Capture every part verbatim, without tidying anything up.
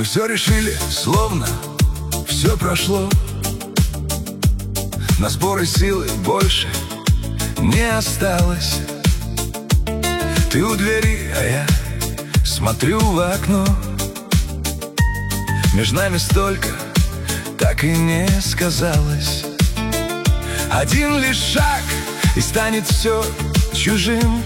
все решили, словно все прошло. На споры силы больше не осталось. Ты у двери, а я смотрю в окно. Между нами столько так и не сказалось. Один лишь шаг, и станет все чужим.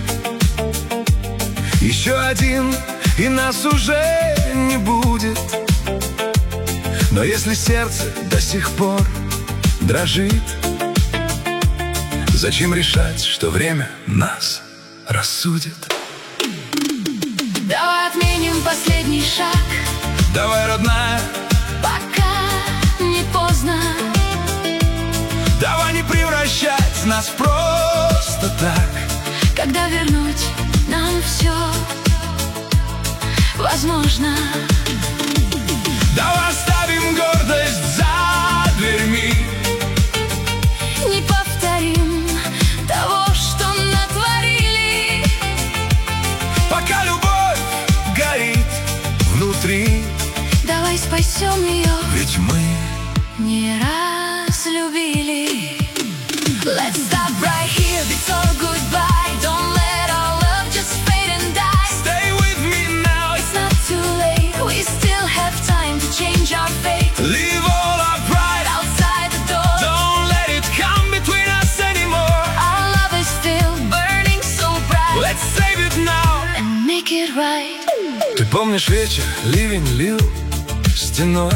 Еще один, и нас уже не будет. Но если сердце до сих пор дрожит, зачем решать, что время нас рассудит? Давай отменим последний шаг. Давай, родная, пока не поздно. давай не превращать нас просто так. Когда вернуть нам все возможно. Давай оставим гордость за дверьми. Не повторим того, что натворили. Пока любовь горит внутри, Давай спасем ее, ведь мы не раз любили. Let's stop right here before goodbye. Don't let our love just fade and die. Stay with me now. It's not too late, we still have time to change our fate. Leave all our pride Outside the door, don't let it come between us anymore. our love is still burning so bright. Let's save it now And make it right. Ты помнишь вечер, ливень лил стеной.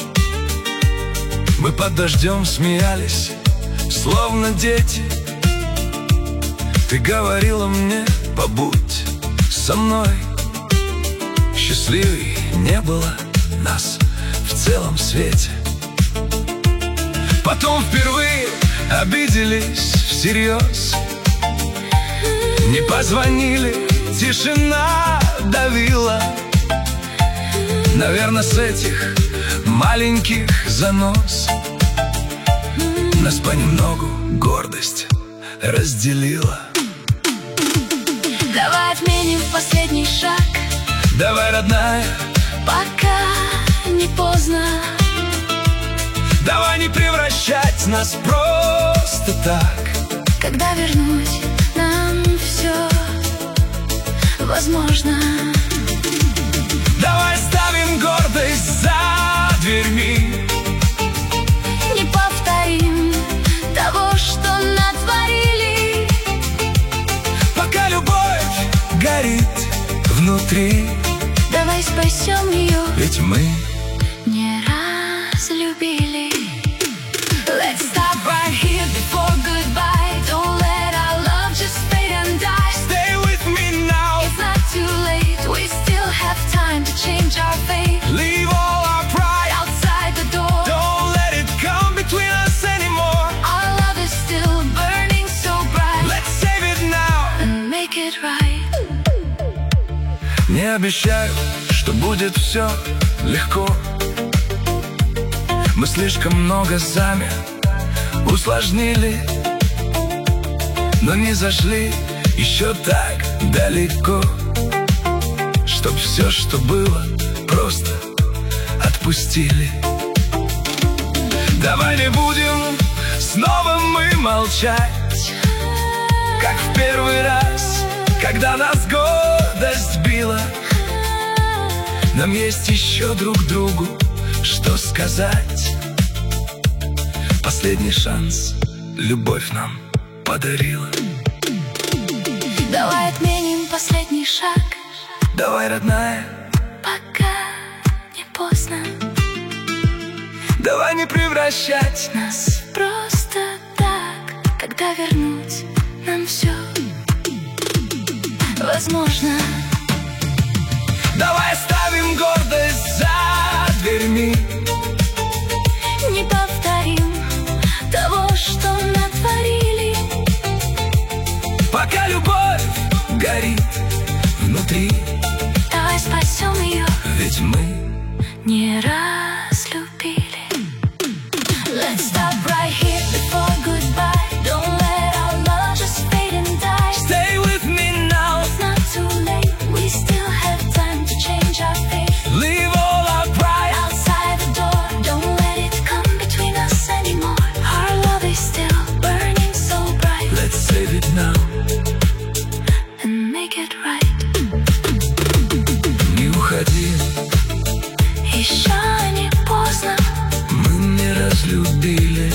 Мы под дождем смеялись, словно дети. Ты говорила мне: побудь со мной. Счастливей не было нас в целом свете. Потом впервые обиделись всерьез. Не позвонили, тишина давила. Наверное, с этих маленьких занос нас понемногу гордость разделила. Давай отменим последний шаг. Давай, родная, Пока не поздно. давай не превращать нас просто так. Когда вернуть нам все возможно. Давай ставим гордость за дверьми. Не повторим того, что натворили. Пока любовь горит внутри, Давай спасем ее, ведь мы не раз любили. Let's stop right here before goodbye. Don't let our love just fade and die. Stay with me now. It's not too late, we still have time to change our fate. Leave all our pride Outside the door, don't let it come between us anymore. our love is still burning so bright. Let's save it now. And make it right. Не обещаю, что будет все легко. Мы слишком много сами усложнили, но не зашли еще так далеко, чтоб все, что было, просто отпустили. Давай не будем снова мы молчать, как в первый раз, когда нас гордость била. Нам есть еще друг другу что сказать. Последний шанс любовь нам подарила. Давай отменим последний шаг. Давай, родная, Пока не поздно. давай не превращать Нас просто так. Когда вернуть нам все возможно. Давай оставим гордость за дверьми. Не повторим того, что натворили. Пока любовь горит внутри, Давай спасем ее, ведь мы не раз любили. Let's stop right here before goodbye. Don't let our love just fade and die. stay with me now. It's not too late, we still have time to change our fate. Leave all our pride еще не поздно. Мы не разлюбили.